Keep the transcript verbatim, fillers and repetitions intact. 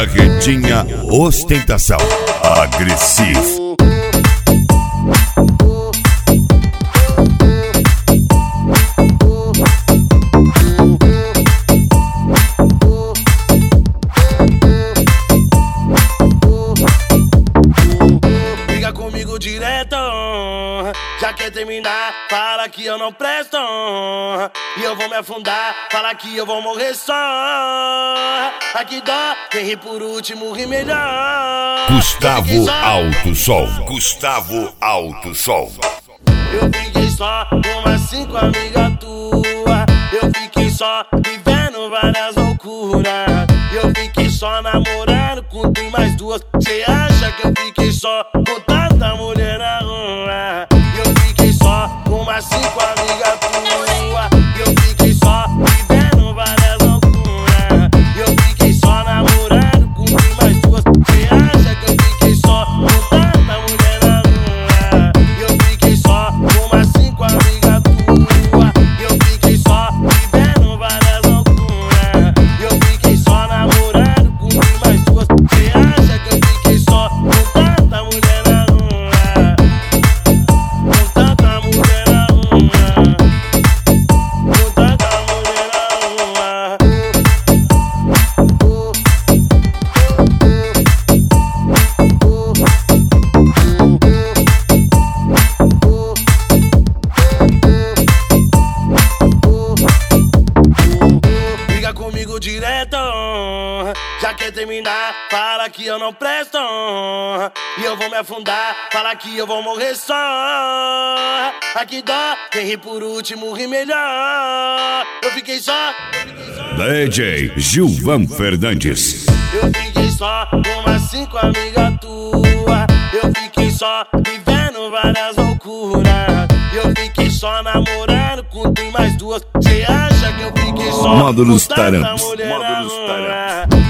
Carretinha ostentação agressivo. Liga comigo direto, já quer terminar, fala que eu não presto. E eu vou me afundar, fala que eu vou morrer só. Aqui dó, quem ri por último ri melhor. Gustavo Alto Sol. Gustavo Alto Sol. Eu fiquei só com umas cinco amigas tuas. Eu fiquei só vivendo várias loucuras. Eu fiquei só namorando com tu e mais duas. Cê acha que eu fiquei só com tanta mulher na rua? Eu fiquei só com umas cinco amigas tuas. Eu fiquei só vivendo várias loucuras. Eu fiquei só namorando com tu e mais duas. Cê acha que eu fiquei só com tanta mulher na rua? Eu fiquei só com umas cinco amigas tuas. Eu fiquei só vivendo várias loucuras. Eu fiquei só namorando com tu e mais duas. Cê acha que eu fiquei só com tanta mulher na rua? Com tanta mulher na rua. Com tanta mulher na rua. Liga comigo direto, já quer terminar, fala que eu não presto. E eu vou me afundar, fala que eu vou morrer só. Aqui dó, quem ri por último ri melhor. Eu fiquei só, D J Gilvan Fernandes. eu fiquei só com umas cinco amigas tuas. Eu fiquei só vivendo várias loucuras. Eu fiquei só namorando com tu e mais duas. Cê acha que eu fiquei só Módulos com tanta Taramps. mulher na Módulos rua? Taramps.